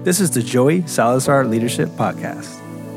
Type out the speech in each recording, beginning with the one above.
This is the Joey Salazar Leadership Podcast.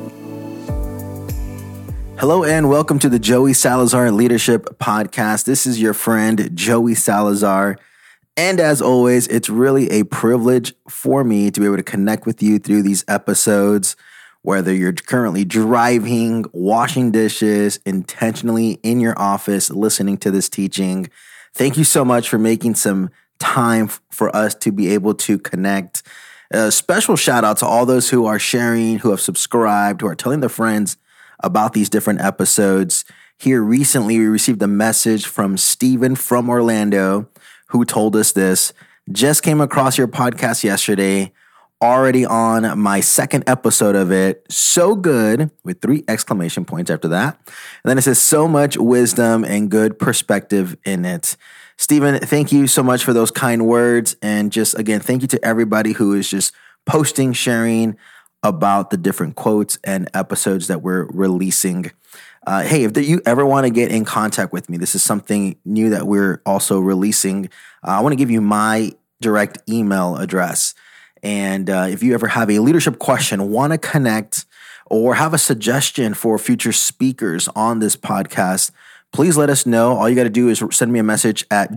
Hello and welcome to the Joey Salazar Leadership Podcast. This is your friend, Joey Salazar. And as always, it's really a privilege for me to be able to connect with you through these episodes, whether you're currently driving, washing dishes, intentionally in your office, listening to this teaching. Thank you so much for making some time for us to be able to connect. A special shout out to all those who are sharing, who have subscribed, who are telling their friends about these different episodes. Here recently, we received a message from Steven from Orlando who told us this. Just came across your podcast yesterday, already on my second episode of it. So good, with 3 exclamation points after that. And then it says, so much wisdom and good perspective in it. Steven, thank you so much for those kind words. And just again, thank you to everybody who is just posting, sharing about the different quotes and episodes that we're releasing. Hey, if you ever want to get in contact with me, this is something new that we're also releasing. I want to give you my direct email address. And if you ever have a leadership question, want to connect, or have a suggestion for future speakers on this podcast, please let us know. All you got to do is send me a message at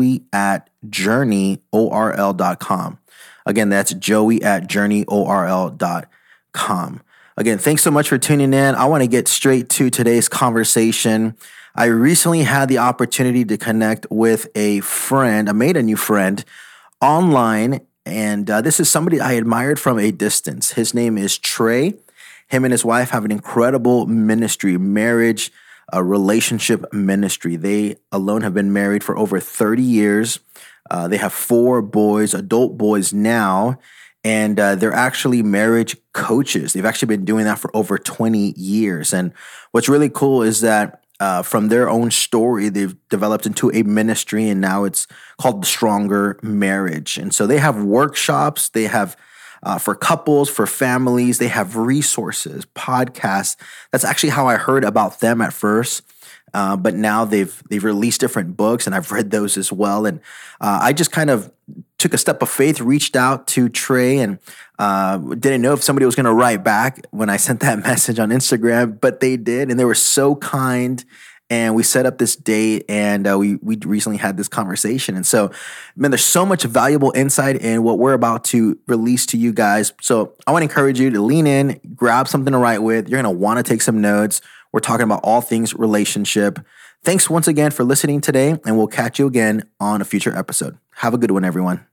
joey@journeyorl.com. Again, that's joey@journeyorl.com. Again, thanks so much for tuning in. I want to get straight to today's conversation. I recently had the opportunity to connect with a friend. I made a new friend online, and this is somebody I admired from a distance. His name is Trey. Him and his wife have an incredible ministry, marriage, a relationship ministry. They alone have been married for over 30 years. They have 4 boys, adult boys now, and they're actually marriage coaches. They've actually been doing that for over 20 years. And what's really cool is that from their own story, they've developed into a ministry, and now it's called The Stronger Marriage. And so they have workshops, they have for couples, for families, they have resources, podcasts. That's actually how I heard about them at first. But now they've released different books, and I've read those as well. And I just kind of took a step of faith, reached out to Trey, and didn't know if somebody was going to write back when I sent that message on Instagram, but they did, and they were so kind. And we set up this date, and we recently had this conversation. And so, man, there's so much valuable insight in what we're about to release to you guys. So I want to encourage you to lean in, grab something to write with. You're going to want to take some notes. We're talking about all things relationship. Thanks once again for listening today, and we'll catch you again on a future episode. Have a good one, everyone.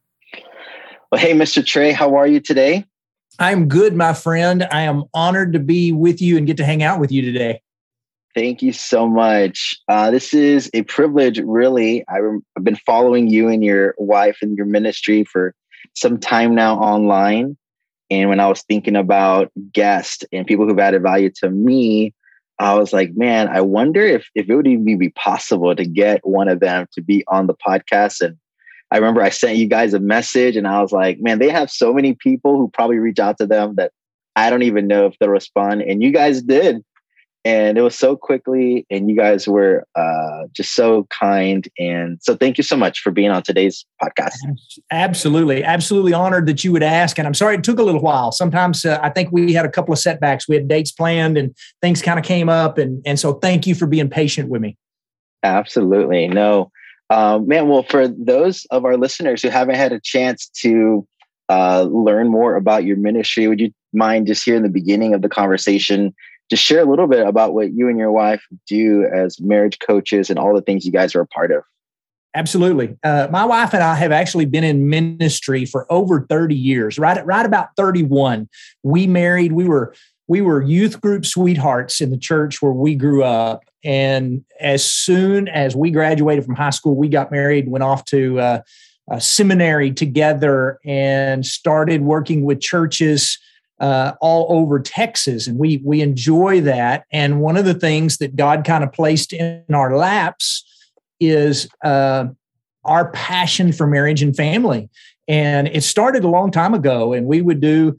Well, hey, Mr. Trey, how are you today? I'm good, my friend. I am honored to be with you and get to hang out with you today. Thank you so much. This is a privilege, really. I've been following you and your wife and your ministry for some time now online. And when I was thinking about guests and people who've added value to me, I was like, man, I wonder if it would even be possible to get one of them to be on the podcast. And I remember I sent you guys a message, and I was like, man, they have so many people who probably reach out to them that I don't even know if they'll respond. And you guys did. And it was so quickly, and you guys were just so kind. And so thank you so much for being on today's podcast. Absolutely. Absolutely honored that you would ask. And I'm sorry it took a little while. Sometimes I think we had a couple of setbacks. We had dates planned and things kind of came up. And so thank you for being patient with me. Absolutely. No, man, well, for those of our listeners who haven't had a chance to learn more about your ministry, would you mind just here in the beginning of the conversation, just share a little bit about what you and your wife do as marriage coaches and all the things you guys are a part of? Absolutely. My wife and I have actually been in ministry for over 30 years, right about 31. We married, we were youth group sweethearts in the church where we grew up. And as soon as we graduated from high school, we got married, went off to a seminary together and started working with churches all over Texas. And we enjoy that. And one of the things that God kind of placed in our laps is our passion for marriage and family. And it started a long time ago. And we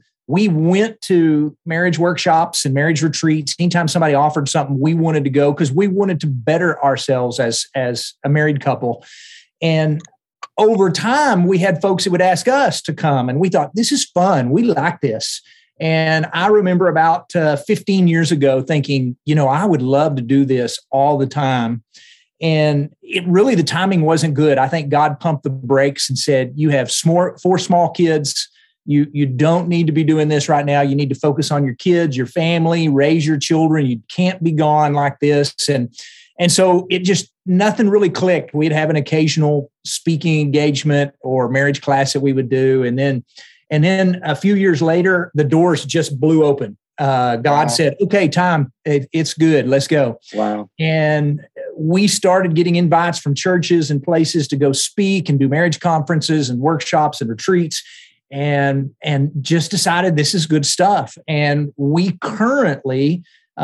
went to marriage workshops and marriage retreats. Anytime somebody offered something, we wanted to go because we wanted to better ourselves as a married couple. And over time, we had folks that would ask us to come, and we thought, this is fun. We like this. And I remember about 15 years ago thinking, I would love to do this all the time. And the timing wasn't good. I think God pumped the brakes and said, you have 4 small kids. You don't need to be doing this right now. You need to focus on your kids, your family, raise your children. You can't be gone like this. And so nothing really clicked. We'd have an occasional speaking engagement or marriage class that we would do. And then a few years later, the doors just blew open. God said, okay, time, it's good. Let's go. Wow. And we started getting invites from churches and places to go speak and do marriage conferences and workshops and retreats, and just decided this is good stuff. And we currently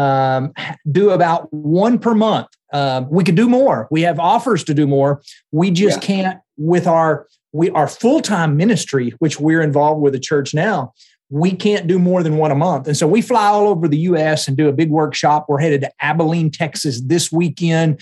do about 1 per month. We could do more. We have offers to do more. We just can't with our full-time ministry, which we're involved with a church now. We can't do more than 1 a month. And so we fly all over the U.S. and do a big workshop. We're headed to Abilene, Texas this weekend,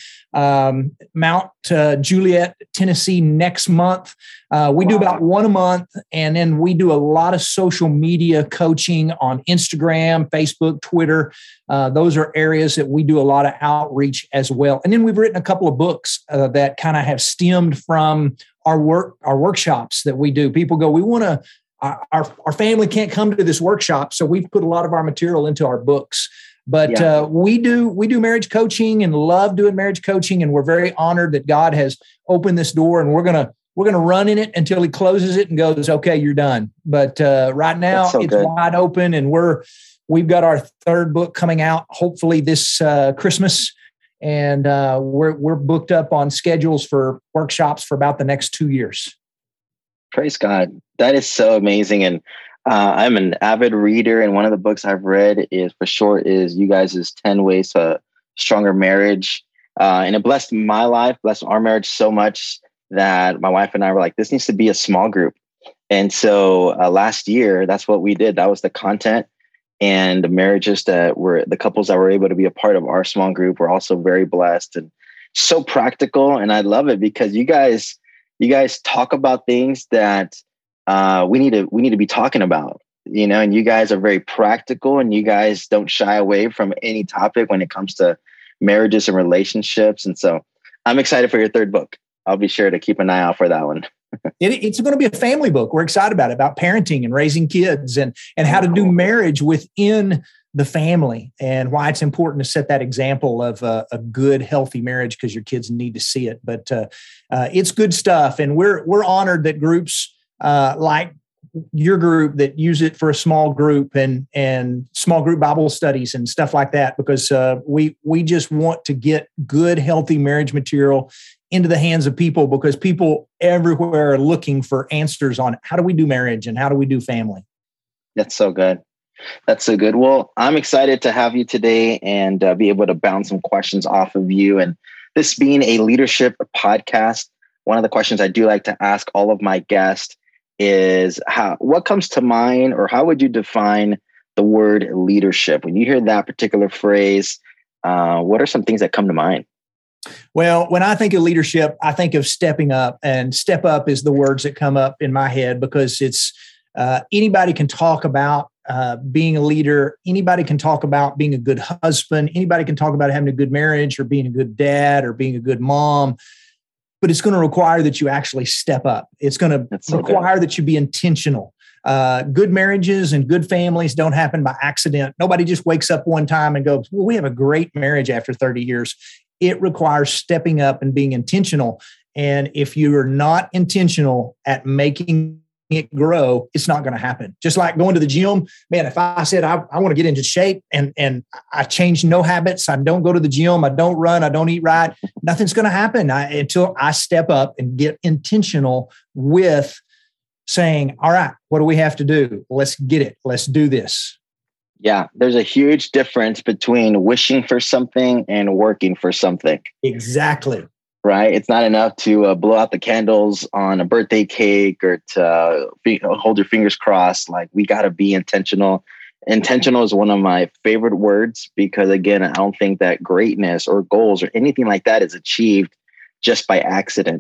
Mount Juliet, Tennessee next month. We do about 1 a month. And then we do a lot of social media coaching on Instagram, Facebook, Twitter. Those are areas that we do a lot of outreach as well. And then we've written a couple of books that kind of have stemmed from our workshops that we do. People go, we want to, our family can't come to this workshop, so we've put a lot of our material into our books. But we do marriage coaching and love doing marriage coaching, and we're very honored that God has opened this door, and we're gonna run in it until He closes it and goes, okay, you're done. But right now it's good. Wide open, and we've got our 3rd book coming out hopefully this Christmas, and we're booked up on schedules for workshops for about the next 2 years. Praise God. That is so amazing. And I'm an avid reader. And one of the books I've read is you guys' 10 Ways to Stronger Marriage. And it blessed my life, blessed our marriage so much that my wife and I were like, this needs to be a small group. And so last year, that's what we did. That was the content. And the marriages the couples that were able to be a part of our small group were also very blessed and so practical. And I love it because you guys talk about things that we need to be talking about, and you guys are very practical, and you guys don't shy away from any topic when it comes to marriages and relationships. And so I'm excited for your 3rd book. I'll be sure to keep an eye out for that one. It's going to be a family book. We're excited about parenting and raising kids and how to do marriage within the family, and why it's important to set that example of a good, healthy marriage, because your kids need to see it. But it's good stuff. And we're honored that groups like your group that use it for a small group and small group Bible studies and stuff like that, because we just want to get good, healthy marriage material into the hands of people, because people everywhere are looking for answers on how do we do marriage and how do we do family. That's so good. That's so good. Well, I'm excited to have you today and be able to bounce some questions off of you. And this being a leadership podcast, one of the questions I do like to ask all of my guests is what comes to mind, or how would you define the word leadership? When you hear that particular phrase, what are some things that come to mind? Well, when I think of leadership, I think of stepping up, and step up is the words that come up in my head, because it's anybody can talk about being a leader. Anybody can talk about being a good husband. Anybody can talk about having a good marriage or being a good dad or being a good mom. But it's going to require that you actually step up. It's going to require that you be intentional. Good marriages and good families don't happen by accident. Nobody just wakes up one time and goes, well, we have a great marriage after 30 years. It requires stepping up and being intentional. And if you are not intentional at making it grow, it's not going to happen. Just like going to the gym, man, if I said I want to get into shape and I change no habits, I don't go to the gym, I don't run, I don't eat right, nothing's going to happen until I step up and get intentional with saying, all right, what do we have to do? Let's get it. Let's do this. Yeah, there's a huge difference between wishing for something and working for something. Exactly. Right? It's not enough to blow out the candles on a birthday cake or to hold your fingers crossed. Like, we got to be intentional. Intentional is one of my favorite words, because, again, I don't think that greatness or goals or anything like that is achieved just by accident.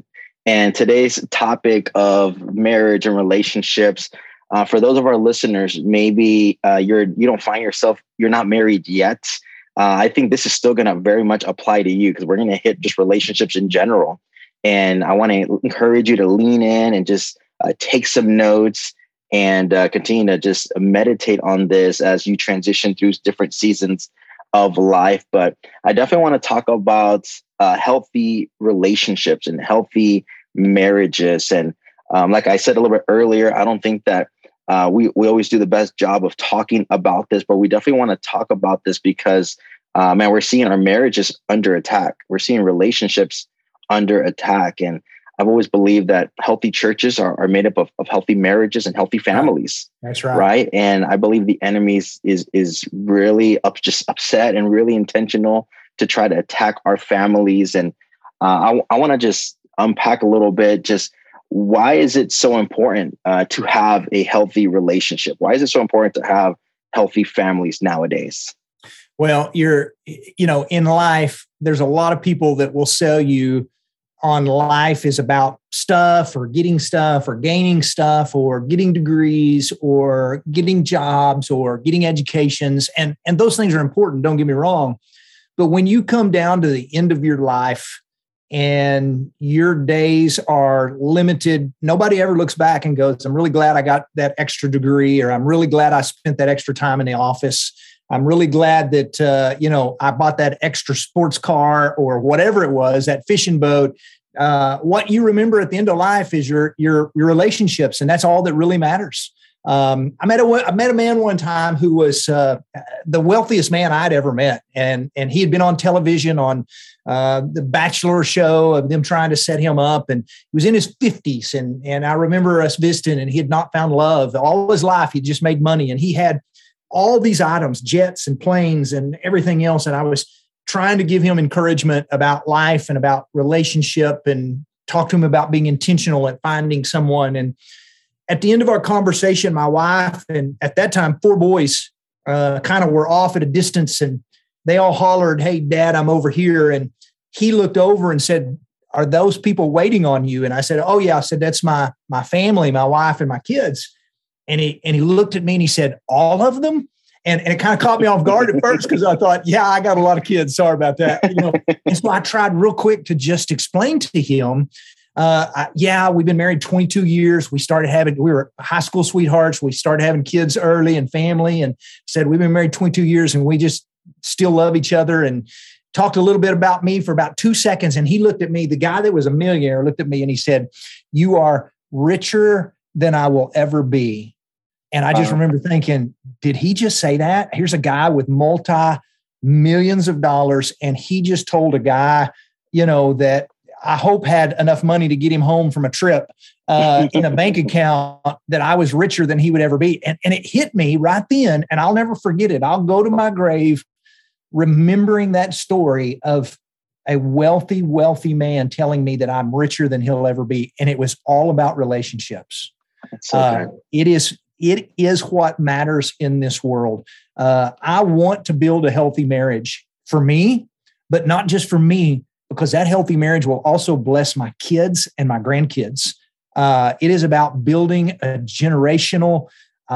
And today's topic of marriage and relationships, for those of our listeners, maybe you don't find yourself, you're not married yet. I think this is still going to very much apply to you, because we're going to hit just relationships in general. And I want to encourage you to lean in and just take some notes and continue to just meditate on this as you transition through different seasons of life. But I definitely want to talk about healthy relationships and healthy marriages. And like I said a little bit earlier, I don't think that we always do the best job of talking about this, but we definitely want to talk about this because, man, we're seeing our marriages under attack. We're seeing relationships under attack. And I've always believed that healthy churches are made up of healthy marriages and healthy families. That's right. Right. And I believe the enemy is really just upset and really intentional to try to attack our families. And I want to just unpack a little bit, just why is it so important to have a healthy relationship? Why is it so important to have healthy families nowadays? Well, in life, there's a lot of people that will sell you on life is about stuff or gaining stuff or getting degrees or getting jobs or getting educations. And those things are important. Don't get me wrong. But when you come down to the end of your life and your days are limited, nobody ever looks back and goes, I'm really glad I got that extra degree, or I'm really glad I spent that extra time in the office. I'm really glad that, I bought that extra sports car or whatever it was, that fishing boat. What you remember at the end of life is your relationships. And that's all that really matters. I met a man one time who was the wealthiest man I'd ever met. And he had been on television on the Bachelor show of them trying to set him up. And he was in his 50s. And I remember us visiting, and he had not found love all his life. He just made money, and he had all these items, jets and planes and everything else. And I was trying to give him encouragement about life and about relationship and talk to him about being intentional at finding someone. And at the end of our conversation, my wife, and at that time, 4 boys kind of were off at a distance, and they all hollered, "Hey, Dad, I'm over here." And he looked over and said, "Are those people waiting on you?" And I said, "Oh, yeah." I said, "That's my family, my wife and my kids." And he looked at me and he said, "All of them?" And it kind of caught me off guard at first, because I thought, yeah, I got a lot of kids. Sorry about that. And so I tried real quick to just explain to him, we've been married 22 years. We were high school sweethearts. We started having kids early and family, and said, we've been married 22 years and we just still love each other, and talked a little bit about me for about 2 seconds. And he looked at me, the guy that was a millionaire looked at me and he said, "You are richer than I will ever be." And I just remember thinking, did he just say that? Here's a guy with multi-millions of dollars, and he just told a guy, that I hope had enough money to get him home from a trip in a bank account, that I was richer than he would ever be. And it hit me right then, and I'll never forget it. I'll go to my grave remembering that story of a wealthy, wealthy man telling me that I'm richer than he'll ever be. And it was all about relationships. That's so good. It is what matters in this world. I want to build a healthy marriage for me, but not just for me, because that healthy marriage will also bless my kids and my grandkids. It is about building a generational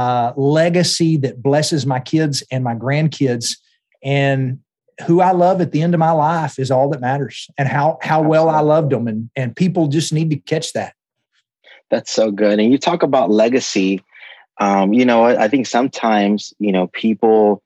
legacy that blesses my kids and my grandkids. And who I love at the end of my life is all that matters, and how well I loved them. And people just need to catch that. That's so good. And you talk about legacy. I think sometimes, people,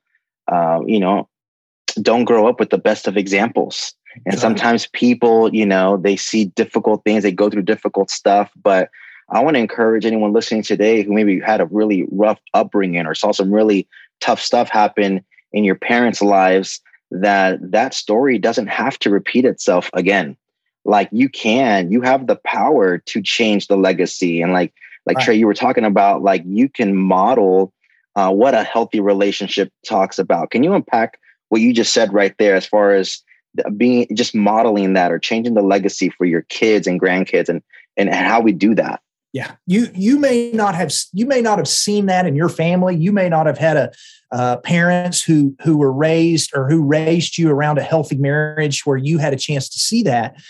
don't grow up with the best of examples. And sometimes people, they see difficult things, they go through difficult stuff. But I want to encourage anyone listening today who maybe had a really rough upbringing or saw some really tough stuff happen in your parents' lives, that story doesn't have to repeat itself again. Like you have the power to change the legacy. And like right. Trey, you were talking about, like, you can model what a healthy relationship talks about. Can you unpack what you just said right there, as far as just modeling that or changing the legacy for your kids and grandkids, and how we do that? Yeah, you may not have seen that in your family. You may not have had parents who were raised, or who raised you around a healthy marriage where you had a chance to see that.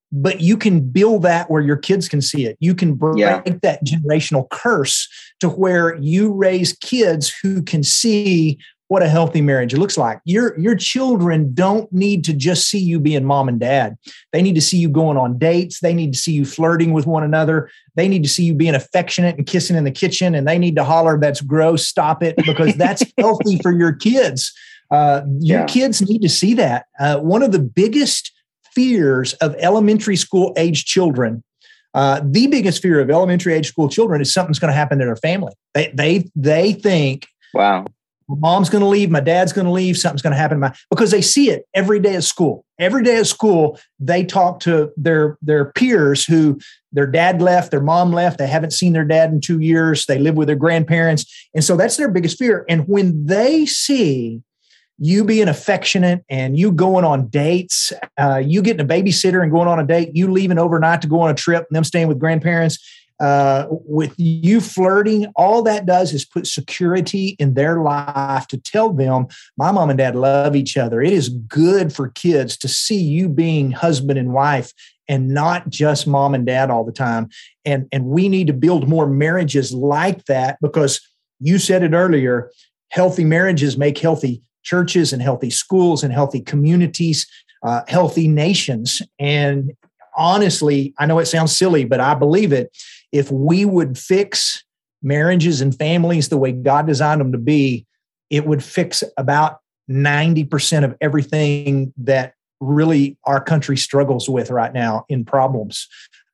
but you can build that where your kids can see it. You can break that generational curse to where you raise kids who can see what a healthy marriage looks like. Your children don't need to just see you being mom and dad. They need to see you going on dates. They need to see you flirting with one another. They need to see you being affectionate and kissing in the kitchen. And they need to holler, "That's gross, stop it," because that's healthy for your kids. Your kids need to see that. One of the biggest fears of elementary school age children, the biggest fear of elementary age school children is something's going to happen to their family. They think, wow, my mom's going to leave, my dad's going to leave, something's going to happen to because they see it every day at school. Every day at school, they talk to their peers who their dad left, their mom left, they haven't seen their dad in 2 years, they live with their grandparents. And so that's their biggest fear. And when they see you being affectionate and you going on dates, you getting a babysitter and going on a date, you leaving overnight to go on a trip and them staying with grandparents, with you flirting, all that does is put security in their life to tell them, my mom and dad love each other. It is good for kids to see you being husband and wife and not just mom and dad all the time. And we need to build more marriages like that because you said it earlier, healthy marriages make healthy churches and healthy schools and healthy communities, healthy nations. And honestly, I know it sounds silly, but I believe it. If we would fix marriages and families the way God designed them to be, it would fix about 90% of everything that really our country struggles with right now in problems.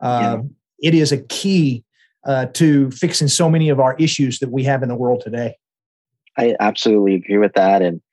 It is a key to fixing so many of our issues that we have in the world today. I absolutely agree with that. And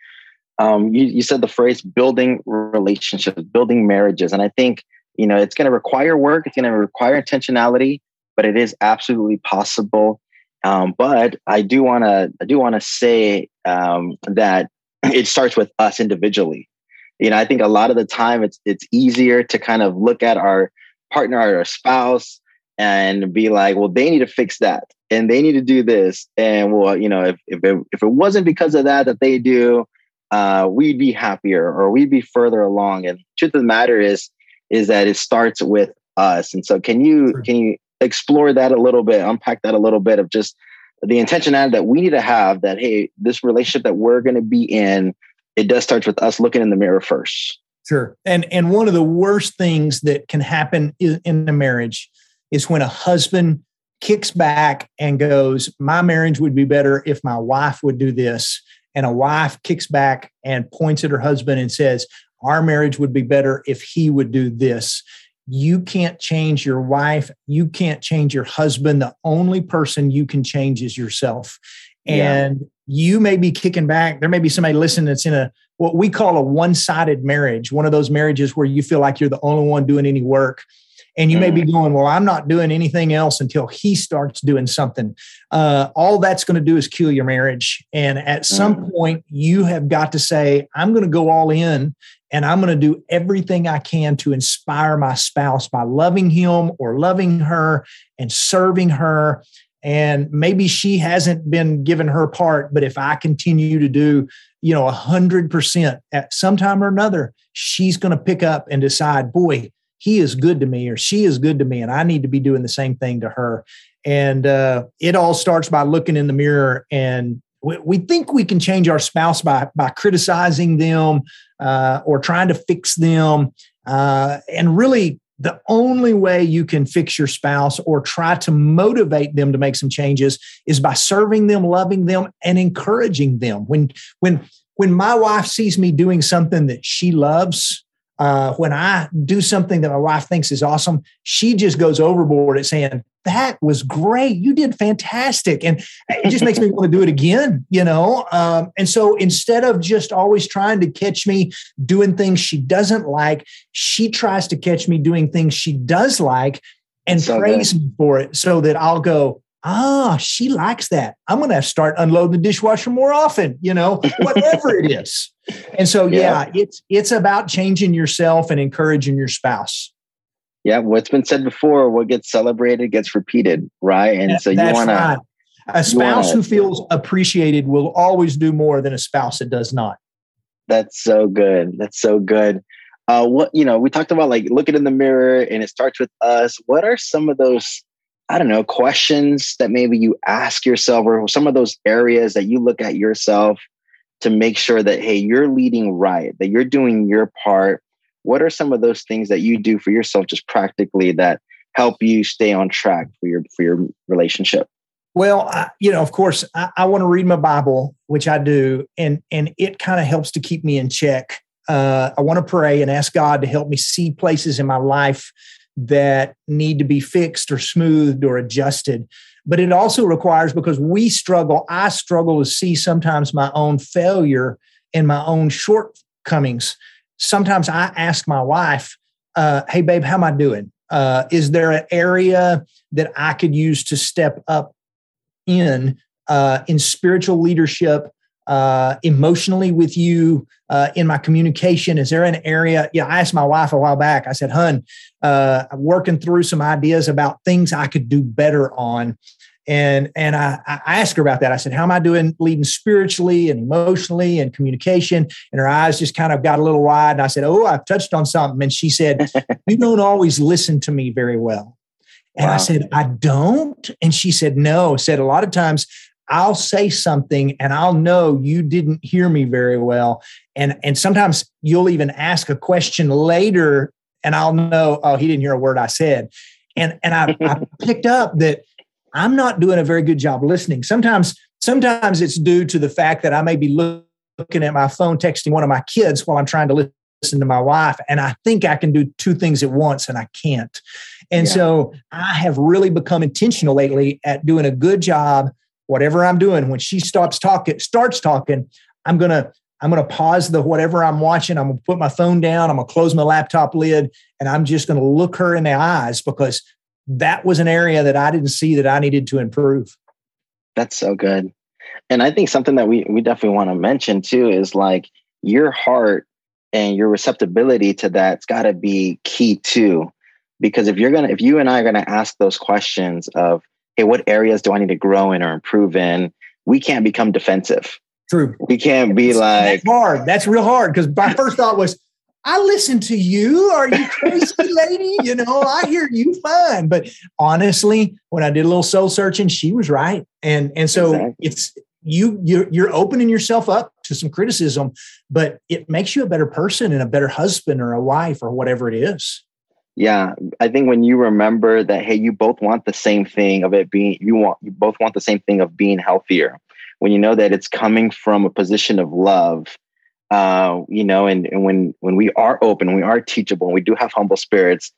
you said the phrase building relationships, building marriages. And I think, it's going to require work. It's going to require intentionality, but it is absolutely possible. But I do want to say that it starts with us individually. I think a lot of the time it's easier to kind of look at our partner or our spouse and be like, well, they need to fix that and they need to do this. And well, if it wasn't because of that they do, we'd be happier or we'd be further along. And the truth of the matter is that it starts with us. And so can you explore that a little bit, unpack that a little bit of just the intentionality that we need to have that, hey, this relationship that we're going to be in, it does start with us looking in the mirror first. Sure. And one of the worst things that can happen in a marriage is when a husband kicks back and goes, my marriage would be better if my wife would do this. And a wife kicks back and points at her husband and says, our marriage would be better if he would do this. You can't change your wife. You can't change your husband. The only person you can change is yourself. And you may be kicking back. There may be somebody listening that's in what we call a one-sided marriage, one of those marriages where you feel like you're the only one doing any work. And you may be going, well, I'm not doing anything else until he starts doing something. All that's going to do is kill your marriage. And at some point, you have got to say, I'm going to go all in and I'm going to do everything I can to inspire my spouse by loving him or loving her and serving her. And maybe she hasn't been given her part, but if I continue to do, 100% at some time or another, she's going to pick up and decide, boy, he is good to me or she is good to me. And I need to be doing the same thing to her. And it all starts by looking in the mirror. And we think we can change our spouse by criticizing them or trying to fix them. And really, the only way you can fix your spouse or try to motivate them to make some changes is by serving them, loving them, and encouraging them. When my wife sees me doing something that she loves, when I do something that my wife thinks is awesome, she just goes overboard at saying, that was great. You did fantastic. And it just makes me want to do it again, And so instead of just always trying to catch me doing things she doesn't like, she tries to catch me doing things she does like and praise me for it so that I'll go, she likes that. I'm going to start unloading the dishwasher more often, whatever it is. And so, it's about changing yourself and encouraging your spouse. Yeah. What's been said before, what gets celebrated gets repeated. Right. And so you want to, a spouse who feels appreciated will always do more than a spouse that does not. That's so good. That's so good. what, we talked about like looking in the mirror and it starts with us. What are some of those, I don't know, questions that maybe you ask yourself, or some of those areas that you look at yourself to make sure that, hey, you're leading right, that you're doing your part? What are some of those things that you do for yourself just practically that help you stay on track for your relationship? Well, of course, I want to read my Bible, which I do, and it kind of helps to keep me in check. I want to pray and ask God to help me see places in my life that need to be fixed or smoothed or adjusted. But it also requires, because I struggle to see sometimes my own failure and my own shortcomings. Sometimes I ask my wife, hey, babe, how am I doing? Is there an area that I could use to step up in spiritual leadership, emotionally with you, in my communication? Is there an area? Yeah, I asked my wife a while back. I said, "Hun, I'm working through some ideas about things I could do better on." And I asked her about that. I said, "How am I doing leading spiritually and emotionally and communication?" And her eyes just kind of got a little wide. And I said, "Oh, I've touched on something." And she said, "You don't always listen to me very well." And wow. I said, "I don't." And she said, "No." Said, "A lot of times I'll say something and I'll know you didn't hear me very well. And sometimes you'll even ask a question later and I'll know, oh, he didn't hear a word I said." And I picked up that I'm not doing a very good job listening. Sometimes it's due to the fact that I may be looking at my phone, texting one of my kids while I'm trying to listen to my wife. And I think I can do two things at once and I can't. And so I have really become intentional lately at doing a good job, whatever I'm doing. When she starts talking, I'm going to pause the whatever I'm watching. I'm going to put my phone down. I'm going to close my laptop lid and I'm just going to look her in the eyes, because that was an area that I didn't see that I needed to improve. That's so good. And I think something that we definitely want to mention too is like your heart and your receptibility to that's got to be key too. Because if you and I are going to ask those questions of, hey, what areas do I need to grow in or improve in? We can't become defensive. True. We can't be like... That's hard. That's real hard. Because my first thought was, I listen to you. Are you crazy, lady? I hear you fine. But honestly, when I did a little soul searching, she was right. And so exactly. It's you're opening yourself up to some criticism, but it makes you a better person and a better husband or a wife or whatever it is. Yeah. I think when you remember that, hey, you both want the same thing of it being, you both want the same thing of being healthier. When you know that it's coming from a position of love, and when we are open, we are teachable, and we do have humble spirits,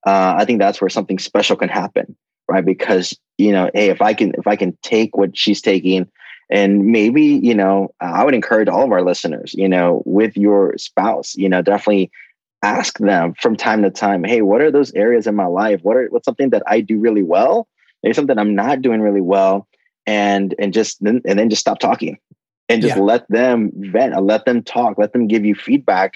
I think that's where something special can happen, right? Because, hey, if I can take what she's taking, and maybe, I would encourage all of our listeners, with your spouse, definitely ask them from time to time, hey, what are those areas in my life? What's something that I do really well? Maybe something I'm not doing really well, and then just stop talking. And just let them vent, let them talk, let them give you feedback.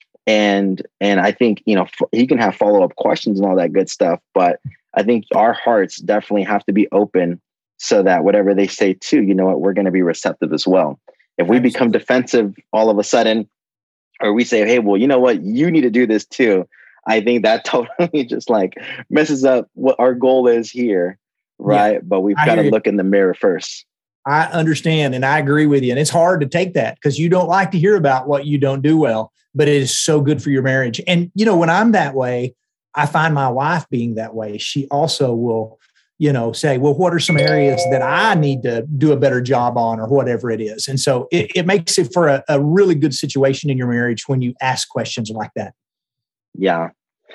And I think, you can have follow-up questions and all that good stuff. But I think our hearts definitely have to be open so that whatever they say too, we're going to be receptive as well. If we become defensive all of a sudden, or we say, hey, well, you know what, you need to do this too, I think that totally just like messes up what our goal is here. Right. Yeah, but we've got to look in the mirror first. I understand. And I agree with you. And it's hard to take that because you don't like to hear about what you don't do well, but it is so good for your marriage. And, when I'm that way, I find my wife being that way. She also will, say, well, what are some areas that I need to do a better job on or whatever it is. And so it makes it for a really good situation in your marriage when you ask questions like that. Yeah.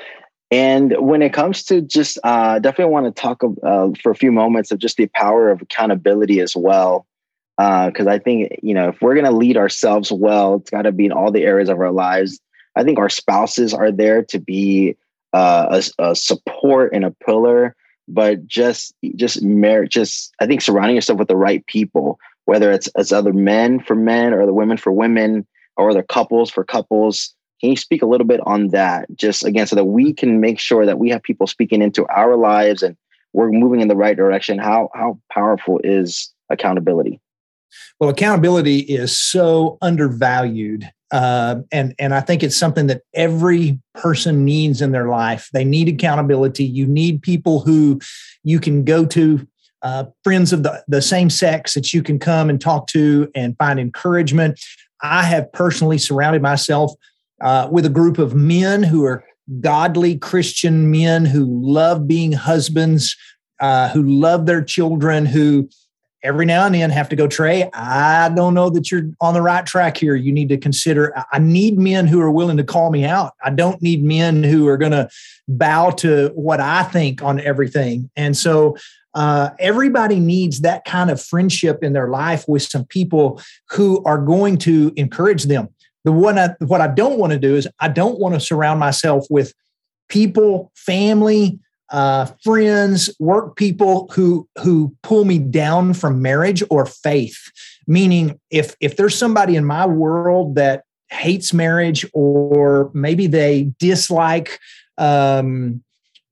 And when it comes to just definitely want to talk for a few moments of just the power of accountability as well. Because I think, if we're going to lead ourselves well, it's got to be in all the areas of our lives. I think our spouses are there to be a support and a pillar, but I think surrounding yourself with the right people, whether it's other men for men or the women for women or other couples for couples. Can you speak a little bit on that? Just again, so that we can make sure that we have people speaking into our lives and we're moving in the right direction. How powerful is accountability? Well, accountability is so undervalued And I think it's something that every person needs in their life. They need accountability. You need people who you can go to, friends of the same sex that you can come and talk to and find encouragement. I have personally surrounded myself with a group of men who are godly Christian men who love being husbands, who love their children, who every now and then have to go, Trey, I don't know that you're on the right track here. You need to consider, I need men who are willing to call me out. I don't need men who are going to bow to what I think on everything. And so everybody needs that kind of friendship in their life with some people who are going to encourage them. What I don't want to do is I don't want to surround myself with people, family, friends, work people who pull me down from marriage or faith. Meaning, if there's somebody in my world that hates marriage, or maybe they dislike the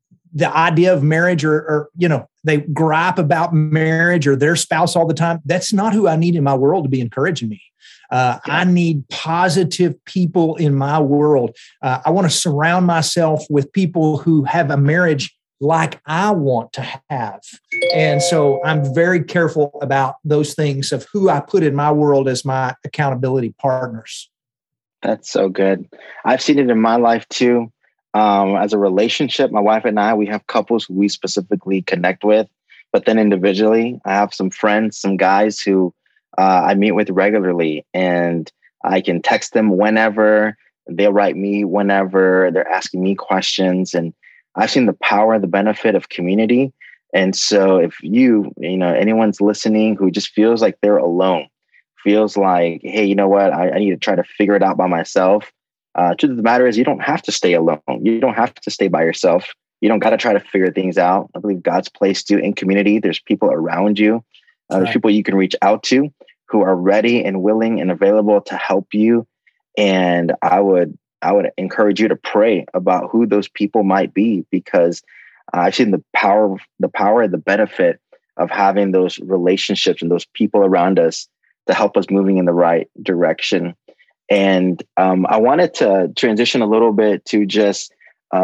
idea of marriage, or they gripe about marriage or their spouse all the time, that's not who I need in my world to be encouraging me. I need positive people in my world. I want to surround myself with people who have a marriage like I want to have. And so I'm very careful about those things of who I put in my world as my accountability partners. That's so good. I've seen it in my life too. As a relationship, my wife and I, we have couples who we specifically connect with, but then individually, I have some friends, some guys who I meet with regularly, and I can text them whenever. They'll write me whenever. They're asking me questions, and I've seen the power, the benefit of community. And so if anyone's listening who just feels like they're alone, feels like, hey, you know what, I need to try to figure it out by myself. Truth of the matter is, you don't have to stay alone. You don't have to stay by yourself. You don't got to try to figure things out. I believe God's placed you in community. There's people around you. There's people you can reach out to who are ready and willing and available to help you. And I would encourage you to pray about who those people might be, because I've seen the power, the benefit of having those relationships and those people around us to help us moving in the right direction. And I wanted to transition a little bit to just, I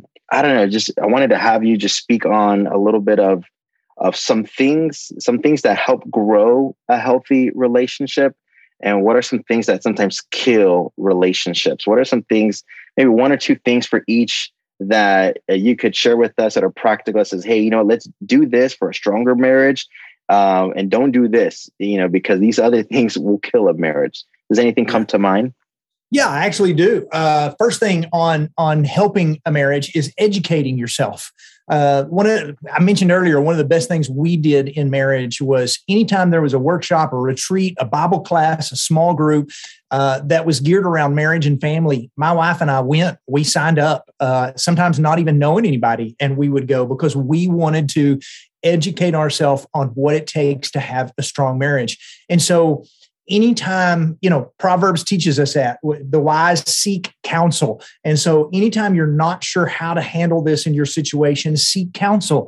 wanted to have you just speak on a little bit of some things that help grow a healthy relationship. And what are some things that sometimes kill relationships? What are some things, maybe one or two things for each, that you could share with us that are practical? That says, hey, let's do this for a stronger marriage, and don't do this, because these other things will kill a marriage. Does anything come to mind? Yeah, I actually do. First thing on helping a marriage is educating yourself. I mentioned earlier, one of the best things we did in marriage was anytime there was a workshop, a retreat, a Bible class, a small group that was geared around marriage and family, my wife and I we signed up, sometimes not even knowing anybody, and we would go because we wanted to educate ourselves on what it takes to have a strong marriage. And so anytime, Proverbs teaches us that the wise seek counsel. And so anytime you're not sure how to handle this in your situation, seek counsel.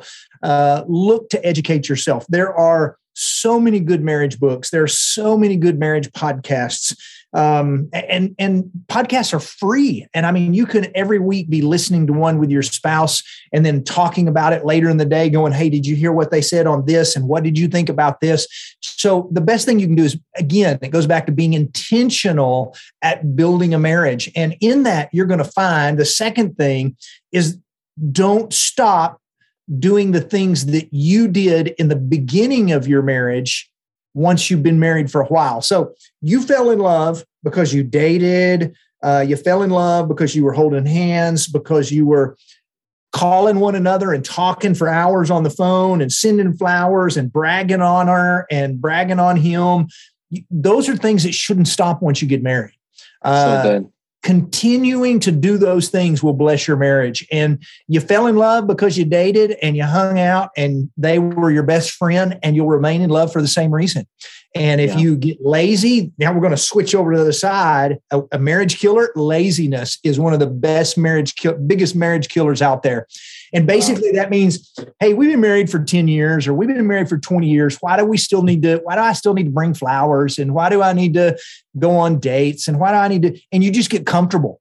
Look to educate yourself. There are so many good marriage books. There are so many good marriage podcasts. And podcasts are free. And I mean, you can every week be listening to one with your spouse and then talking about it later in the day, going, hey, did you hear what they said on this? And what did you think about this? So the best thing you can do is, again, it goes back to being intentional at building a marriage. And in that, you're going to find the second thing is don't stop doing the things that you did in the beginning of your marriage once you've been married for a while. So you fell in love because you dated, you fell in love because you were holding hands, because you were calling one another and talking for hours on the phone and sending flowers and bragging on her and bragging on him. Those are things that shouldn't stop once you get married. So good. Continuing to do those things will bless your marriage. And you fell in love because you dated and you hung out and they were your best friend, and you'll remain in love for the same reason. And if you get lazy, now we're going to switch over to the other side. A marriage killer, laziness is one of the biggest marriage killers out there. And basically that means, hey, we've been married for 10 years or we've been married for 20 years. Why do I still need to bring flowers? And why do I need to go on dates? And and you just get comfortable.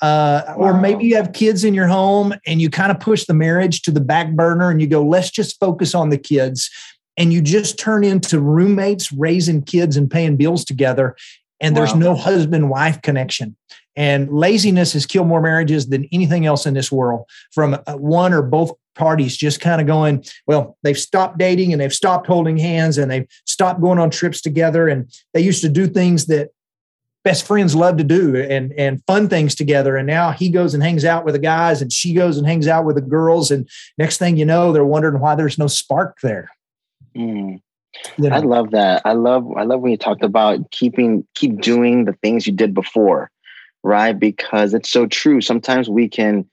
Or maybe you have kids in your home and you kind of push the marriage to the back burner and you go, let's just focus on the kids. And you just turn into roommates, raising kids and paying bills together. And there's no husband-wife connection. And laziness has killed more marriages than anything else in this world, from one or both parties just kind of going, well, they've stopped dating and they've stopped holding hands and they've stopped going on trips together. And they used to do things that best friends love to do and fun things together. And now he goes and hangs out with the guys and she goes and hangs out with the girls. And next thing you know, they're wondering why there's no spark there. You know? I love that. I love when you talked about keep doing the things you did before, right? Because it's so true. Sometimes we can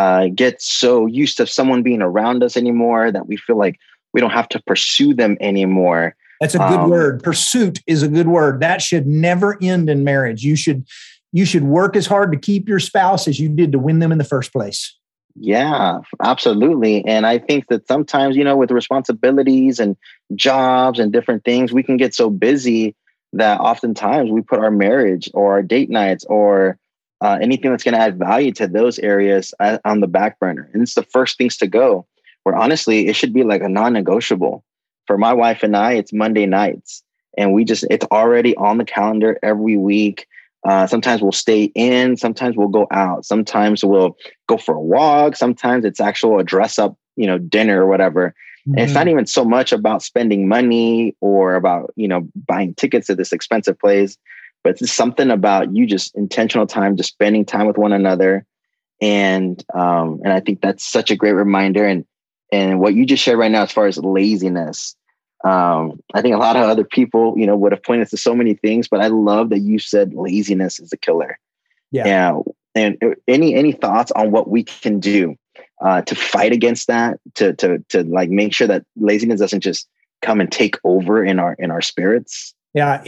get so used to someone being around us anymore that we feel like we don't have to pursue them anymore. That's a good word. Pursuit is a good word. That should never end in marriage. You should work as hard to keep your spouse as you did to win them in the first place. Yeah, absolutely. And I think that sometimes, with responsibilities and jobs and different things, we can get so busy that oftentimes we put our marriage or our date nights or anything that's going to add value to those areas on the back burner. And it's the first things to go, where honestly, it should be like a non-negotiable. For my wife and I, it's Monday nights, and it's already on the calendar every week. Sometimes we'll stay in, sometimes we'll go out, sometimes we'll go for a walk, sometimes it's a dress up, dinner or whatever. Mm-hmm. And it's not even so much about spending money or about, buying tickets to this expensive place, but it's something about you just intentional time, just spending time with one another. And I think that's such a great reminder. And what you just shared right now, as far as laziness, I think a lot of other people, would have pointed to so many things, but I love that you said laziness is a killer. Yeah. And any thoughts on what we can do to fight against that, to like make sure that laziness doesn't just come and take over in our spirits? Yeah,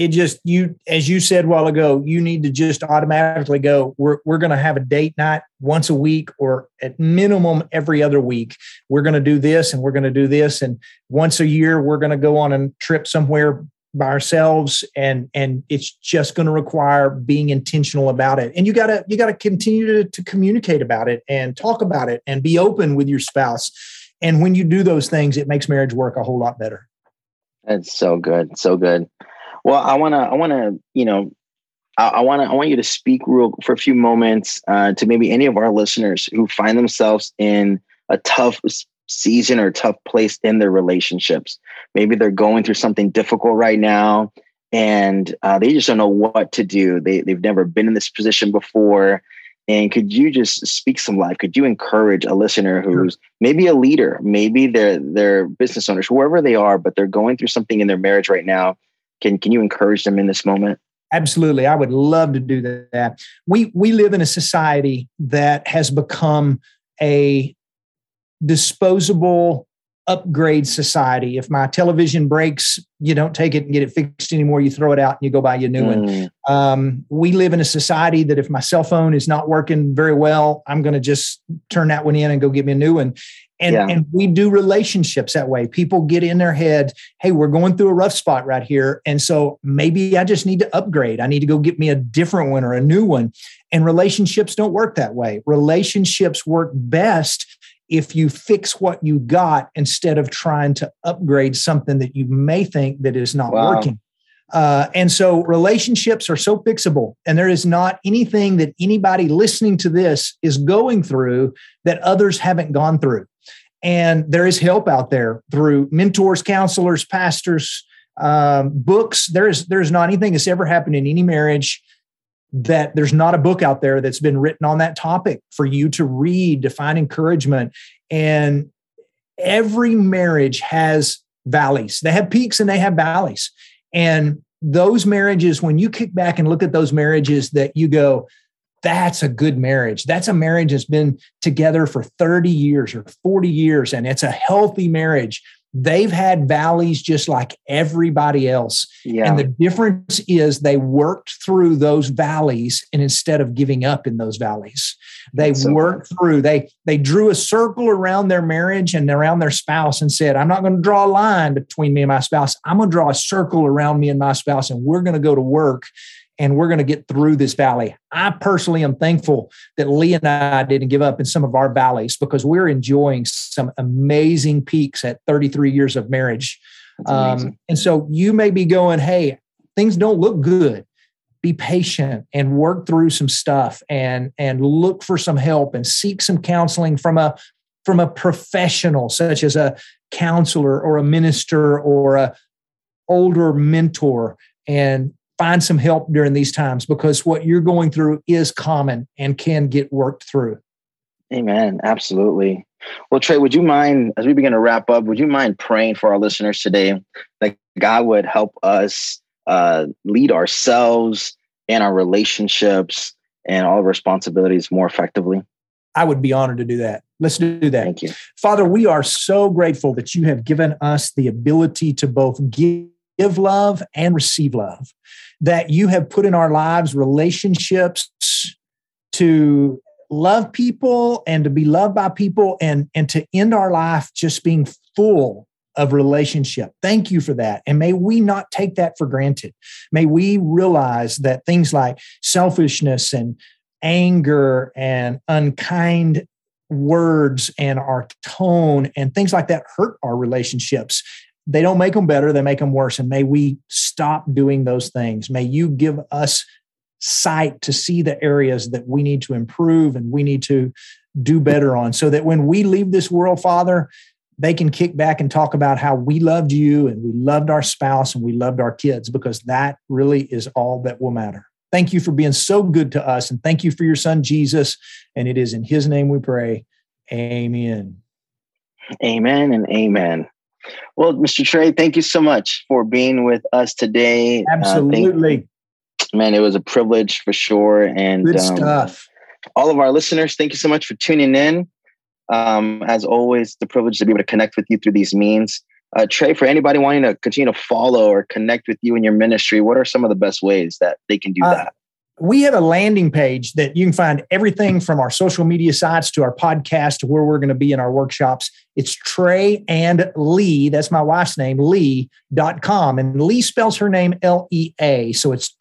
as you said a while ago, you need to just automatically go, we're going to have a date night once a week or at minimum every other week. We're going to do this and we're going to do this. And once a year, we're going to go on a trip somewhere by ourselves. And it's just going to require being intentional about it. And you got to continue to communicate about it and talk about it and be open with your spouse. And when you do those things, it makes marriage work a whole lot better. That's so good. So good. Well, I want you to speak for a few moments to maybe any of our listeners who find themselves in a tough season or a tough place in their relationships. Maybe they're going through something difficult right now and they just don't know what to do. They've never been in this position before. And could you just speak some life? Could you encourage a listener who's maybe a leader, maybe they're business owners, whoever they are, but they're going through something in their marriage right now? Can you encourage them in this moment? Absolutely. I would love to do that. We live in a society that has become a disposable upgrade society. If my television breaks, you don't take it and get it fixed anymore. You throw it out and you go buy you a new one. We live in a society that if my cell phone is not working very well, I'm going to just turn that one in and go get me a new one. And we do relationships that way. People get in their head, hey, we're going through a rough spot right here. And so maybe I just need to upgrade. I need to go get me a different one or a new one. And relationships don't work that way. Relationships work best if you fix what you got instead of trying to upgrade something that you may think that is not working. And so relationships are so fixable, and there is not anything that anybody listening to this is going through that others haven't gone through. And there is help out there through mentors, counselors, pastors, books. There's not anything that's ever happened in any marriage that there's not a book out there that's been written on that topic for you to read, to find encouragement. And every marriage has valleys. They have peaks and they have valleys. And those marriages, when you kick back and look at those marriages that you go, that's a good marriage. That's a marriage that's been together for 30 years or 40 years, and it's a healthy marriage. They've had valleys just like everybody else. Yeah. And the difference is they worked through those valleys, and instead of giving up in those valleys, they worked through, they drew a circle around their marriage and around their spouse and said, I'm not going to draw a line between me and my spouse. I'm going to draw a circle around me and my spouse, and we're going to go to work and we're going to get through this valley. I personally am thankful that Lee and I didn't give up in some of our valleys, because we're enjoying some amazing peaks at 33 years of marriage. And so you may be going, hey, things don't look good. Be patient and work through some stuff and look for some help and seek some counseling from a professional, such as a counselor or a minister or a older mentor, and find some help during these times, because what you're going through is common and can get worked through. Amen. Absolutely. Well, Trey, would you mind, as we begin to wrap up, would you mind praying for our listeners today that God would help us lead ourselves and our relationships and all the responsibilities more effectively? I would be honored to do that. Let's do that. Thank you. Father, we are so grateful that you have given us the ability to both give love and receive love, that you have put in our lives relationships to love people and to be loved by people, and to end our life just being full of relationship. Thank you for that. And may we not take that for granted. May we realize that things like selfishness and anger and unkind words and our tone and things like that hurt our relationships. They don't make them better, they make them worse. And may we stop doing those things. May you give us sight to see the areas that we need to improve and we need to do better on, so that when we leave this world, Father, they can kick back and talk about how we loved you and we loved our spouse and we loved our kids, because that really is all that will matter. Thank you for being so good to us. And thank you for your son, Jesus. And it is in his name we pray. Amen. Amen and amen. Well, Mr. Trey, thank you so much for being with us today. Absolutely. Man, it was a privilege for sure. And good stuff. All of our listeners, thank you so much for tuning in. As always, the privilege to be able to connect with you through these means. Trey, for anybody wanting to continue to follow or connect with you in your ministry, what are some of the best ways that they can do that? We have a landing page that you can find everything from our social media sites to our podcast to where we're going to be in our workshops. It's Trey and Lee, that's my wife's name, Lee.com. And Lee spells her name L-E-A. So it's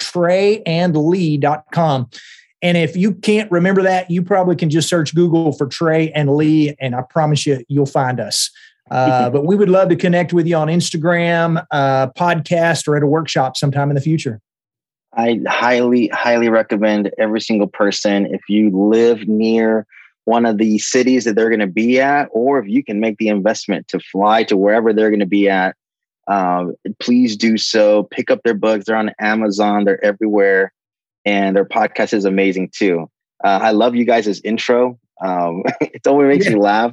treyandlee.com. And if you can't remember that, you probably can just search Google for Trey and Lee, and I promise you'll find us. But we would love to connect with you on Instagram, podcast, or at a workshop sometime in the future. I highly, highly recommend every single person, if you live near one of the cities that they're going to be at, or if you can make the investment to fly to wherever they're going to be at, please do so. Pick up their books. They're on Amazon. They're everywhere. And their podcast is amazing too. I love you guys' intro. It always makes me laugh.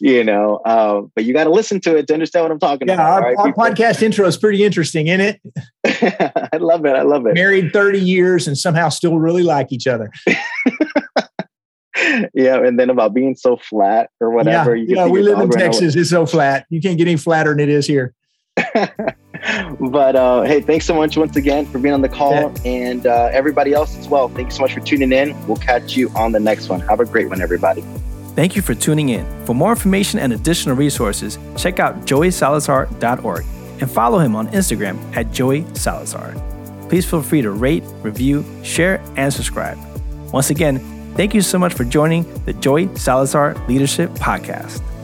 But you got to listen to it to understand what I'm talking about. Our podcast intro is pretty interesting, isn't it? I love it. Married 30 years and somehow still really like each other. Yeah. And then about being so flat or whatever. Yeah, we live in Texas. It's so flat. You can't get any flatter than it is here. But hey, thanks so much once again for being on the call, and everybody else as well. Thanks so much for tuning in. We'll catch you on the next one. Have a great one, everybody. Thank you for tuning in. For more information and additional resources, check out joeysalazar.org and follow him on Instagram at joeysalazar. Please feel free to rate, review, share, and subscribe. Once again, thank you so much for joining the Joey Salazar Leadership Podcast.